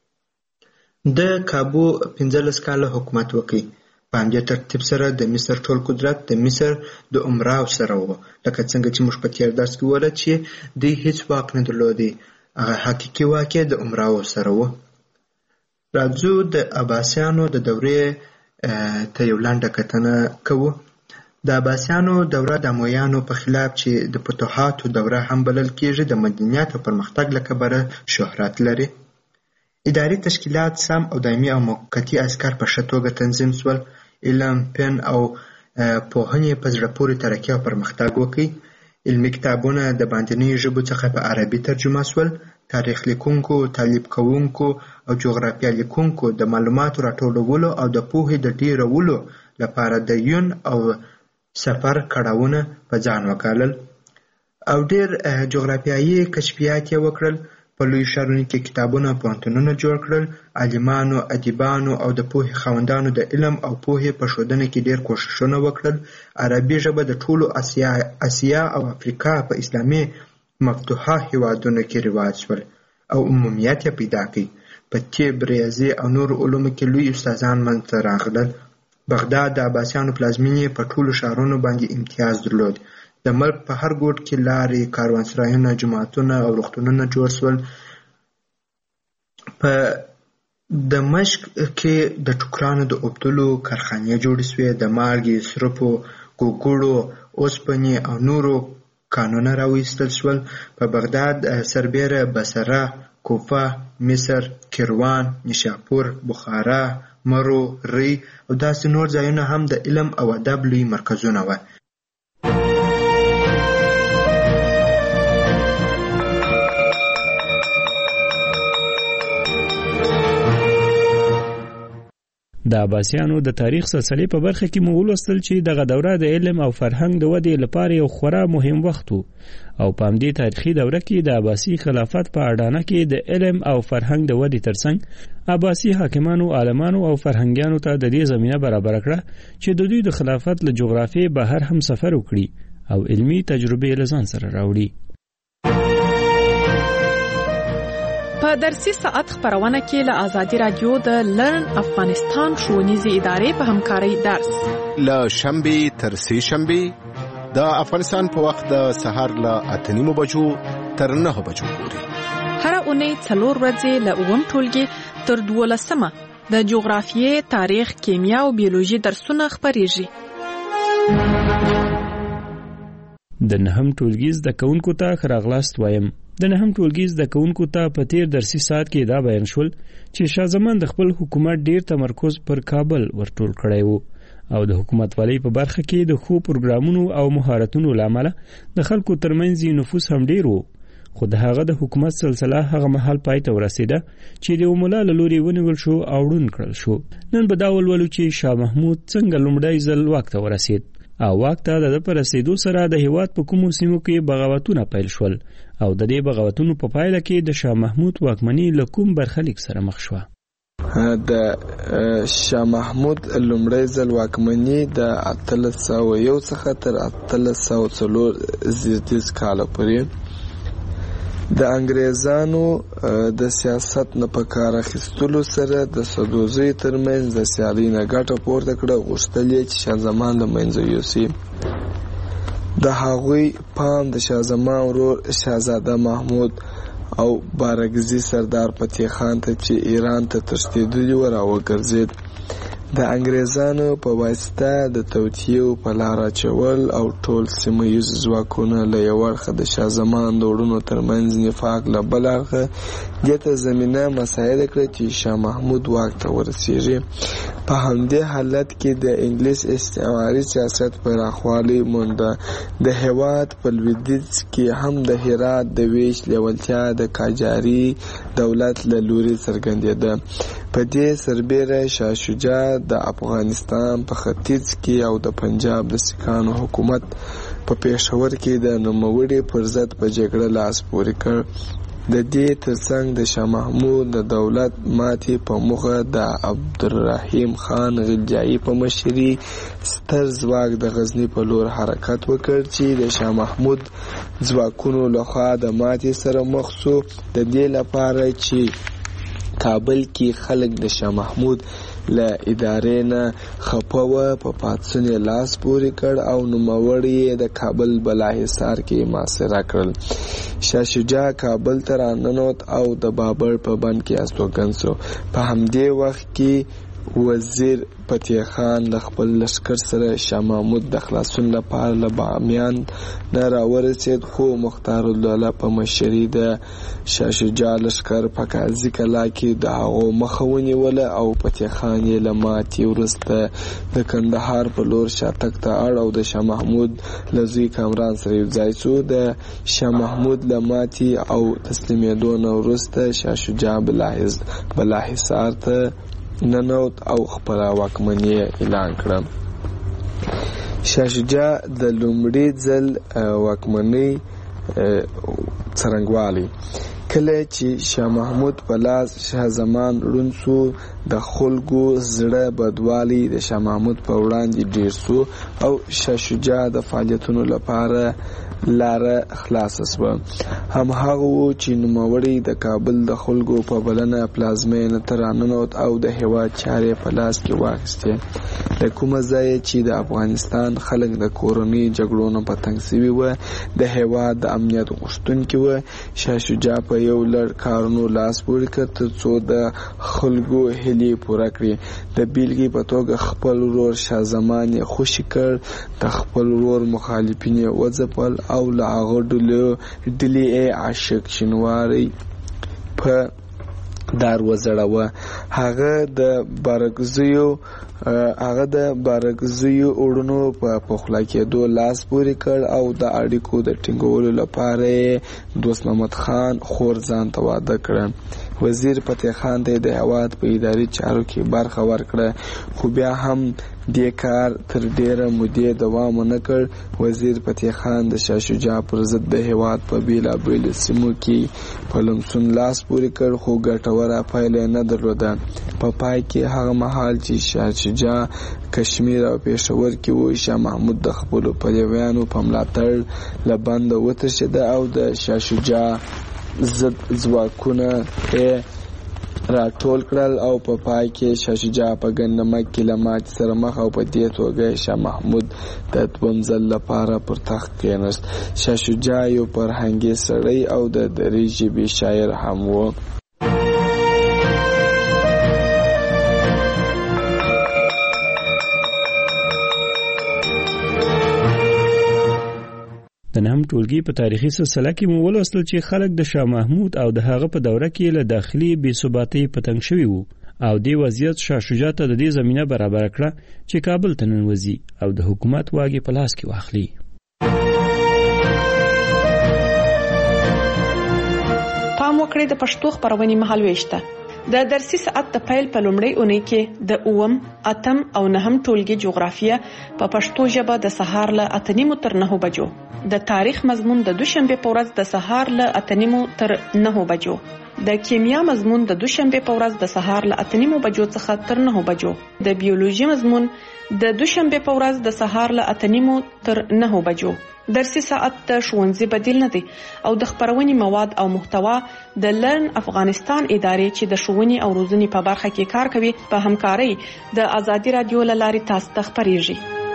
د کابو پنځلس کاله حکومت وکړي. په همدې ترتیب سره د مصر ټول قدرت د مصر د امراو سره و، لکه څنګه چې موږ په تېر درس کې وویل چې دوی هیڅ واک نه درلودی. هغه حقیقي واک یې د امراو سره و. راځو د عباسیانو د دورې ته یو لنډه کتنه کوو. د عباسیانو دوره د امویانو په خلاف چې د فتوحاتو دوره هم بلل کېږي د مدنیت او پرمختګ له کبله شهرت لري. اداري تشکیلات سم او دایمي او موقتي عسکر په ښه توګه تنظیم شول. علم، فن او پوهنې په زړه پورې ترقي او پرمختګ وکړي. علمي کتابونه د باندنیو ژبو څخه په عربي ترجمه شول. تاریخ لیکونکو، تعلیب کوونکو او جغرافیه لیکونکو د معلوماتو راټولولو او د پوهې د ډیرولو لپاره د یون او سفر کړاوونه په ځان وکالل او ډیر جغرافیایي کشفیات یې وکړل. په لوی ښارونو کې کتابونه او پوهنتونونه جوړ کړل. عالمانو، ادیبانو او د پوهې خاوندانو د علم او پوهې په ښودنه کې ډیر کوښښونه وکړل. عربي ژبه د ټولو اسیا اسیا او افریقا په اسلامي مفتوحه هیوادونو کې رواج شول او عمومیت یې پیدا کړ. په طب، ریاضي او نور علومو کې لوی استادان منځته راغلل. بغداد د عباسیانو پلازمینې په ټولو ښارونو باندې امتیاز درلود. د ملک په هر ګوټ کې لارې، کاروانسرایونه، جوماتونه او روغتونونه جوړ شول. په دمشق کې د ټوکرانو د اوبدلو کارخانې جوړې شوې. د مالګې، سرپو، ګوګړو، اوسپنې او نورو کانونه راوایستل شول. په بغداد سربیره بصره، کوفه، مصر، کیروان، نیشاپور، بخارا، مرو، ری او داسې نور ځایونه هم د علم او ادب لوی مرکزونه وو. د عباسیانو د تاریخ سلسله په برخه کې مو ولوستل چې دغه دوره د علم او فرهنګ د ودې لپاره یو خورا مهم وخت و او په همدې تاریخي دوره کې د عباسي خلافت په اډانه کې د علم او فرهنګ د ودې ترڅنګ عباسي حاکمانو، عالمانو او فرهنګیانو ته د دې زمینه برابر کړه چې د دوی د خلافت له جغرافیې بهر هم سفر وکړي او علمي تجربې له ځان سره راوړي. په درسي ساعت خبرونه کې له آزادي رادیو د لرن افغانستان ښوونیزې ادارې په همکارۍ درس له شنبې تر سې شنبې د افغانستان په وخت د سهار له اته نیمو بجو تر نهه بجو پورې. هره اونۍ څلور ورځې له اووم ټولګي تر دولسمه د جغرافیې، تاریخ، کیمیا او بیولوژي درسونه خپریږي. د نهم ټولګي زده کوونکو ته ښه راغلاست وایم. د نهم ټولګي زده کوونکو ته په تیر درسي ساعت کې دا بیان شول چې شاه زمان د خپل حکومت ډیر تمرکز پر کابل ورټول کړی وو او د حکومت والی په برخه کې د خو پروګرامونو او مهارتونو لامل د خلکو ترمنځ نفوذ هم ډیر وو. خو د هغه د حکومت سلسله هغه مهال پای ته ورسیده چې د مولا له لوري ونیول شو او ړوند کړل شو. نن به دا ولولو چې شاه محمود څنګه لومړی ځل واک ته ورسید او واک ته د پر رسیدو سره د هیواد په کومو سیمو کې بغاوتونه پیل شول او د دې بغاوتونو په پایله کې د شاه محمود واکمني له کوم برخلیک سره مخ شوه. د شاه محمود لومړی ځل واکمني د اتلس سوه یو څخه تر اتلس سوه څلور زیاتیز کاله پورې د انګریزانو د سیاست نه په کار اخیستلو سره د سدوزۍ ترمنځ د سیالۍ نه ګټه پورته کړه. غوښتل یې چې شاه زمان له منځه یوسي. د هغوی پام د شاه زمان ورور شاهزاده محمود او بارګزي سردار فتح خان ته چې ایران ته تښتېدلي و راوګرځېد. د انګریزانو په واسطه د توطیو په لار اچول او ټول سیمه ییز ځواکونه له یو اړخه د شاه زمان د وروڼو ترمنځ نفاق له بل اړخه دې ته زمینه مساعده کړه چې شاه محمود واک ته ورسیږي. په همدې حالت کې د انګلیس استعماري سیاست پراخوالی مونده. د هېواد په لویدیځ کې هم د هرات د ویش لیوالتیا د قاجاري دولت له لوري څرګندېده. په دې سربیره شاه شجاع د افغانستان په ختیځ کې او د پنجاب د سیکانو حکومت په پېښور کې د نوموړي پر ضد په جګړه لاس پورې کړ. د دې ترڅنګ د شاه محمود د دولت ماتې په موخه د عبدالرحیم خان غلجایي په مشري ستر ځواک د غزني په لور حرکت وکړ چې د شاه محمود ځواکونو لخوا د ماتې سره مخ شو. د دې لپاره چې کابل کې خلک د شاه محمود له ادارې نه خپه وه په پاڅون یې لاس پورې کړ او نوموړي د کابل بالاحصار کې محاصره کړل. شاه شجاع کابل ته راننوت او د بابر په بند کې استوګن شو. په همدې وخت کې وزیر فتح خان له خپل لشکر سره شاه محمود د خلاصون لپاره له بامیان نه راورسېد، خو مختار الدوله په مشري د شاه شجاع لشکر په قاضي کلا کې د هغو مخه ونیوله او فتح خان یې له ماتې وروسته د کندهار په لور شاتګ ته اړ او د شاه محمود له زوی کامران سره یوځای شو. د شاه محمود له ماتې او تسلیمېدو نه وروسته شاه شجاع بالاحصار ته ننوت او خپله واکمني اعلان کړه. شاه شجاع د لومړي ځل واکمنۍ څرنګوالی کله چې شاه محمود په لاس شاه زمان ړوند شو د خلکو زړه بدوالی د شاه محمود په وړاندې ډیر سو او شاه شجاع د فعالیتونو لپاره لاره خلاصه شوه. هم هغه و چې نوموړی د کابل د خلکو په بلنه پلازمینې ته راننوت او د هیواد چارې په لاس کې واخیستې. له کومه ځایه چې د افغانستان خلک د کورنۍ جګړو نه په تنګ سوي وه، د هیواد د امنیت غوښتونکي وه، شاه شجاع په یو لړ کارونو لاس پورې کړ تر څو د خلکو هیلې پوره کړي. د بیلګې په توګه خپل ورور شاه زمان یې خوشي کړ، د خپل ورور مخالفین یې وځپل او له هغه ډلې عاشق شینواری په دار وزړوه. هغه د بارکزیو هغه د بارکزیو اورونو په پخلا کېدو لاس پورې کړ او د اړیکو د ټینګولو لپاره دوست محمد خان خور ځان ته واده کړ. وزیر فتح خان ته د هیواد په اداري چارو کې برخه ورکړه، خو بیا هم دې کار تر ډیره مودې دوام ونه کړ. وزیر فتح خان د شاه شجاع پر ضد د هیواد په بیلابیلو سیمو کې په لمسون لاس پورې کړ، خو ګټوره پایله نه درلوده. په پای کې هغه مهال چې شاه شجاع کشمیر او پېښور کې و، شاه محمود د خپلو پلویانو په ملاتړ له بنده وتښتېده او د شاه شجاع ضد ځواکونه یې راټول کړل او په پای کې شاه شجاع په ګندمک کې له ماتې سره مخ او په دې توګه شاه محمود د دویم ځل لپاره پر تخت کېناست. شاه شجاع یو فرهنګي سړی او د دري ژبې شاعر هم و. د نهم ټولګي په تاریخي سلسله کې مو ولوستل چې خلک د شاه محمود او د هغه په دوره کې له داخلي بې ثباتۍ په تنګ شوي وو او دې وضعیت شاه شجاع ته د دې زمینه برابر کړه چې کابل ته ننوځي او د حکومت واګې په لاس کې واخلي. پام وکړئ د پښتو خبرونې مهالويشته. د درسي ساعت د پیل په لومړۍ اونۍ کې د اووم، اتم او نهم ټولګي جغرافیه په پښتو ژبه د سهار له اته نیمو تر نهو بجو، د تاریخ مضمون د دوشنبه په ورځ د سهار له اته نیمو تر نهو بجو، د کیمیا مضمون د دوشنبه په ورځ د سهار له اته نیمو بجو څخه تر نهو بجو، د بیولوژي مضمون د دوشنبه په ورځ د سهار له اته نیمو تر نهو بجو. درسي ساعت د ښوونځي بدیل نه دی او د خبرونې مواد او محتوا د لرن افغانستان ادارې چې د ښوونې او روزنې په برخه کې کار کوي په همکارۍ د ازادي رادیو له لارې تاسو ته خبرېږي.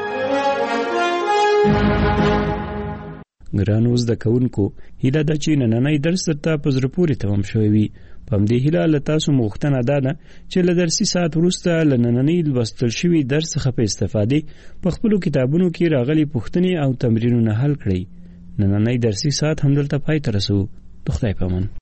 ګرانو زده کوونکو، هیله ده چې نننی درس درته په زړه پورې تمام شوی وي. په همدې هیله له تاسو غوښتنه ده چې له درسي ساعت وروسته له نننۍ لوستل شوي درس څخه په استفادې په خپلو کتابونو کې راغلي پوښتنې او تمرینونه حل کړئ. نننۍ درسي ساعت همدلته پای ته رسو. د خدای په امان.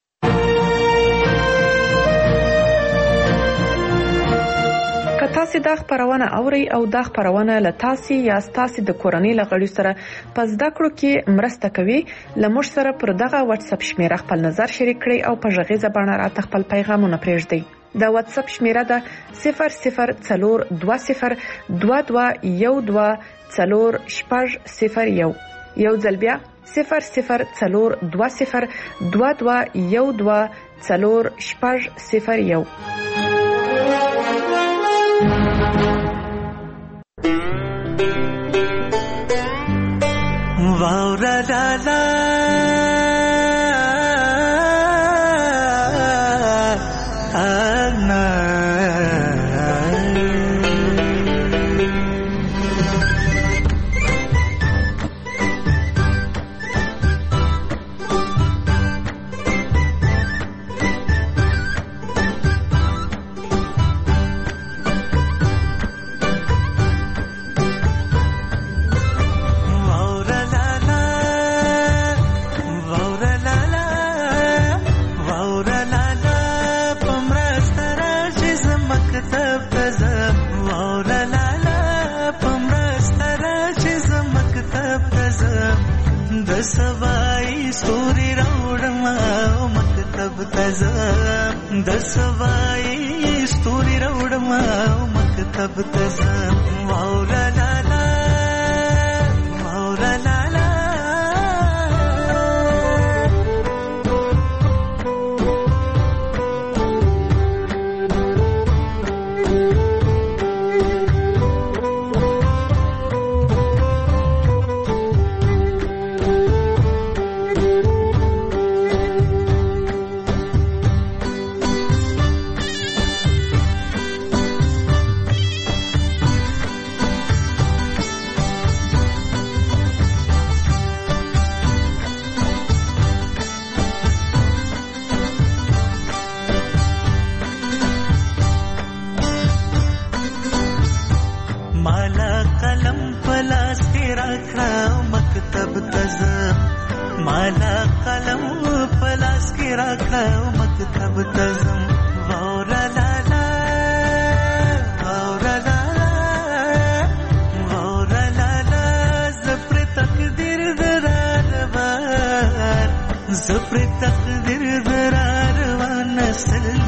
که تاسو دا خبرونه اورئ او دا خبرونه له تاسو یا تاسو د کورنۍ له غړي سره په زده کړو کې مرسته کوي، لمر سره پر دغه واتس اپ شمیره خپل نظر شریک کړئ او په ژغیزه باندې راته خپل پیغامونه پرېږدئ. دا واتس اپ شمیره ده صفر صفر څلور دوه صفر دوه دوه یو دوه څلور شپږ صفر یو. یو ځل بیا صفر صفر څلور دوه صفر دوه دوه یو دوه څلور شپږ صفر یو. واورا لا لا انا सवाई सूरी रौड़मा मकतब तज़म द सवाई सूरी रौड़मा मकतब तज़म मौला लाला मौला लाला مالا قلم پلاس کې راکړه مکتب ته ځم مالا قلم پلاس کې راکړه مکتب ته ځم واوره لالا واوره لالا واوره لالا زپر تقدیر دراروان زپر تقدیر دراروان نسل